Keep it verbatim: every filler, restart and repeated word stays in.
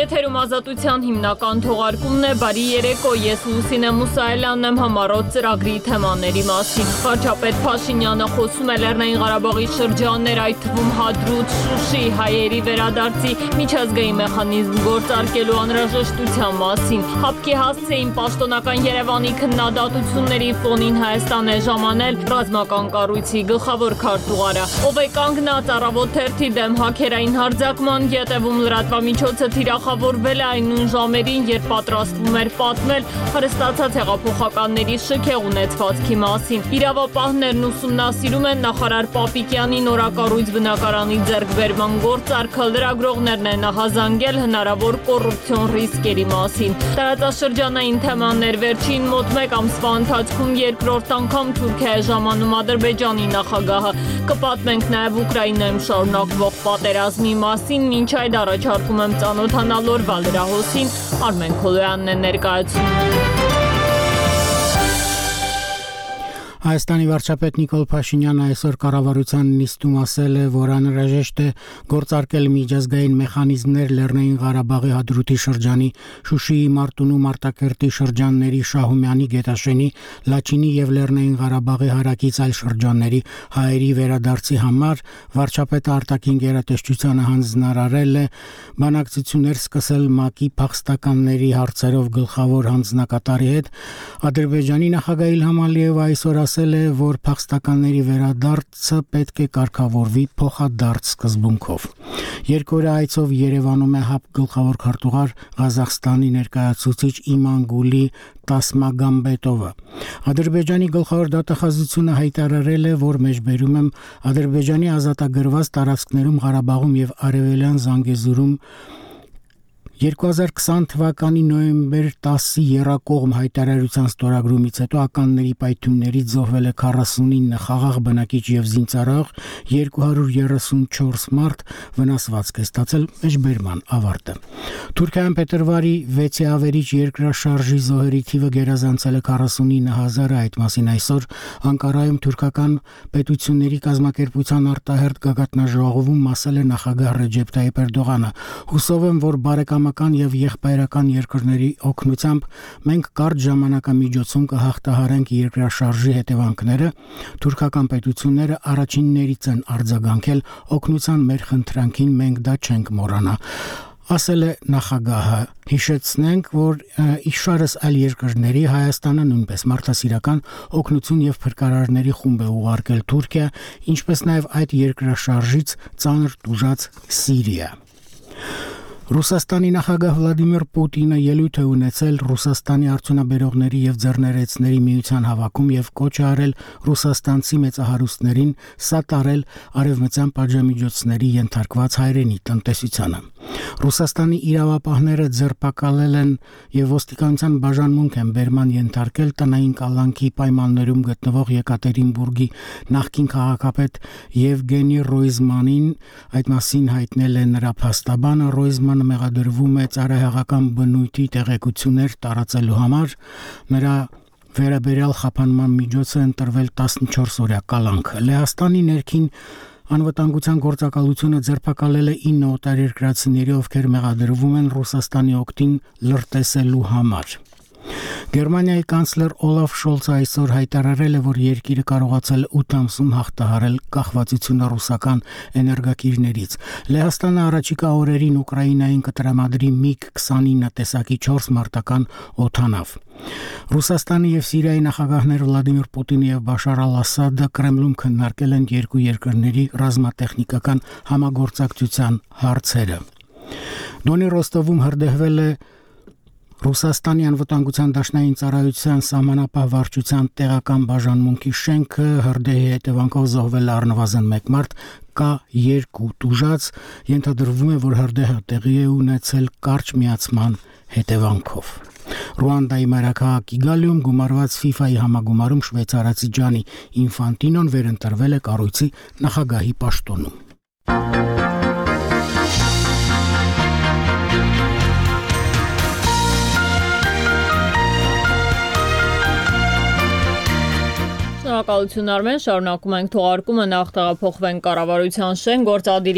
Եթերում ազատության հիմնական թողարկումն է, բարի երեկո, ես Լուսինե Մուսայելյանն եմ, համառոտ ծրագրի թեմաների մասին։ Վարչապետ Փաշինյանը խոսում է Լեռնային Ղարաբաղի շրջաններ, այդ թվում Հադրութ, Շուշի, հայերի վերադարձի միջազգային մեխանիզմ գործարկելու անհրաժեշտության մասին։ Հապկի հասցեին պաշտոնական Երևանի քննադատությունների ֆոնին Հայաստան է ժամանել ռազմական կառույցի գլխավոր քարտուղարը, ով է կանգնած Առավոտ թերթի դեմ հաքերային հարձակման ետևում լրատվամիջոցը թիրախավորվել է այն նույն ժամերին, երբ պատրաստվում էր պատմել հարստացած հեղափոխականների շքեղ ունեցվածքի մասին։ Իրավապահներն ուսումնասիրում են նախարար Պապիկյանի նորակառույց բնակարանի ձեռքբերման գործարքը, լրագրողներն են նախազանգել հնարավոր կոռուպցիոն ռիսկերի մասին։ Տարածաշրջանային թեմաներ վերջին մոտ մեկ ամսվա ընթացքում երկրորդ անգամ Թուրքիա է ժամանում Ադրբեջանի նախագահը։ Կպատմենք նաև Ուկրաինայում շարունակվող պատերազմի մասին, մինչ այդ առաջարկում եմ ծանոթանալ օրվա լրահոսին, Արմեն Քոլոյանն է ներկայացնում։ Հայաստանի վարչապետ Նիկոլ Փաշինյանը այսօր կառավարության նիստում ասել է, որ անհրաժեշտ է գործարկել միջազգային մեխանիզմներ Լեռնային Ղարաբաղի Հադրութի շրջանի, Շուշիի, Մարտունու, Մարտակերտի շրջանների, Շահումյանի, Գետաշենի, Լաչինի եւ Լեռնային Ղարաբաղի հարակից այլ շրջանների հայերի վերադարձի համար։ Վարչապետը արտաքին գերատեսչությանը հանձնարարել է բանակցություններ սկսել ՄԱԿ-ի փախստականների հարցերով գլխավոր հանձնակատարի հետ։ Ադրբեջանի նախագահ Իլհամ Ալիևը այսօր ասել է, որ փախստականների վերադարձը պետք է կարգավորվի փոխադարձ սկզբունքով։ Երկօրյա այցով Երևանում է ՀԱՊԿ գլխավոր քարտուղար Ղազախստանի ներկայացուցիչ Իմանգուլի Տասմագամբետովը։ Ադրբեջանի գլխավոր դատախազությունը հայտարարել է, որ մեջբերում եմ Ադրբեջանի ազատագրված տարածքներում Ղարաբաղում եւ Արևելյան Զանգեզուրում երկու հազար քսան թվականի նոյեմբեր տասի եռակողմ հայտարարության ստորագրումից հետո ականների պայթյուններից զոհվել է քառասունինը խաղաղ բնակիչ եւ զինծառայող, երկու հարյուր երեսունչորս մարդ վնասվածք է ստացել մեջբերման ավարտը։ Թուրքիայում փետրվարի վեցի ավերիչ երկրաշարժի զոհերի թիվը գերազանցել է քառասունինը հազարը, այդ մասին այսօր Անկարայում թուրքական պետությունների կազմակերպության արտահերթ գագաթնաժողովում ասել է նախագահ Ռեջեփ Թայիփ Էրդողանը։ Հուսով եմ, որ բարեկամական եւ եղբայրական երկրների օգնությամբ մենք կարճ ժամանակամիջոցում կհաղթահարենք երկրաշարժի հետևանքները։ Թուրքական պետությունները առաջիններից են արձագանքել օգնության մեր խնդրանքին, մենք դա չենք մոռանա, ասել է նախագահը։ Հիշեցնենք, որ իշարս այլ երկրների Հայաստանը նույնպես մարդասիրական օգնություն եւ փրկարարների խումբ է ուղարկել Թուրքիա, ինչպես նաեւ այդ երկրաշարժից ծանր տուժած Սիրիա։ Ռուսաստանի նախագահ Վլադիմիր Պուտինը ելույթ է ունեցել Ռուսաստանի արդյունաբերողների եւ ձեռներեցների միության հավաքում եւ կոչ է արել ռուսաստանցի մեծահարուստներին սատարել արևմտյան պատժամիջոցների ենթարկված հայրենի տնտեսությանը։ Ռուսաստանի իրավապահները ձերբակալել են եւ ոստիկանության բաժանմունք են բերման ենթարկել տնային կալանքի պայմաններում գտնվող Եկատերինբուրգի նախկին քաղաքապետ Եվգենի Ռոյզմանին, այդ մասին հայտնել է նրա փաստաբանը։ Ռոյզմանը մեղադրվում է ծառայողական բնույթի տեղեկություններ տարածելու համար, նրա վերաբերյալ խափանման միջոց է ընտրվել տասնչորս օրյա կալանք։ Լեհաստանի ներքին անվտանգության գործակալությունը ձերբակալել է ինը օտարերկրացիների, ովքեր մեղադրվում են Ռուսաստանի օգտին լրտեսելու համար։ Գերմանիայի կանցլեր Օլաֆ Շոլցը այսօր հայտարարել է, որ երկիրը կարողացել ութ ամսում հաղթահարել կախվածությունը ռուսական էներգակիրներից։ Լեհաստանը առաջիկա օրերին Ուկրաինային կտրամադրի միգ քսանինը տեսակի չորս մարտական օդանավ։ Ռուսաստանի եւ Սիրիայի նախագահներ Վլադիմիր Պուտինը եւ Բաշար Ալ-Ասադը Կրեմլում քննարկել են երկու երկրների ռազմատեխնիկական համագործակցության հարցերը։ Դոնի Ռոստովում հրդեհվել է Ռուսաստանի անվտանգության դաշնային ծառայության սահմանապահ վարչության տեղական բաժանմունքի շենքը, հրդեհի հետևանքով զոհվել է առնվազն մեկ մարդ, կա երկու տուժած, ենթադրվում է, որ հրդեհը տեղի է ունեցել կարճ միացման հետևանքով։ Ռուանդայի մայրաքաղաք Կիգալիում գումարված ֆիֆայի համագումարում շվեյցարացի Ջանի Ինֆանտինոն վերընտրվել է կառույցի նախագահի պաշտոնում։ Շնորհակալություն Արմեն, շարունակում ենք թողարկումը, նախ տեղափոխվենք կառավարության շենք, գործադիր